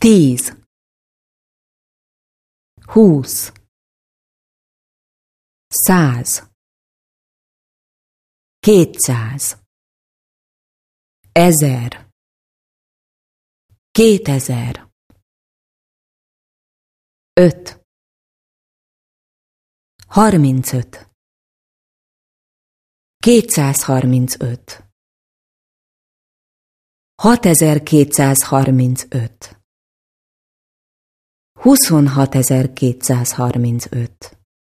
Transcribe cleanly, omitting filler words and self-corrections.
10, 20, 100, 200, 1000, 2000, 5, 35, 235, 6235, 26235,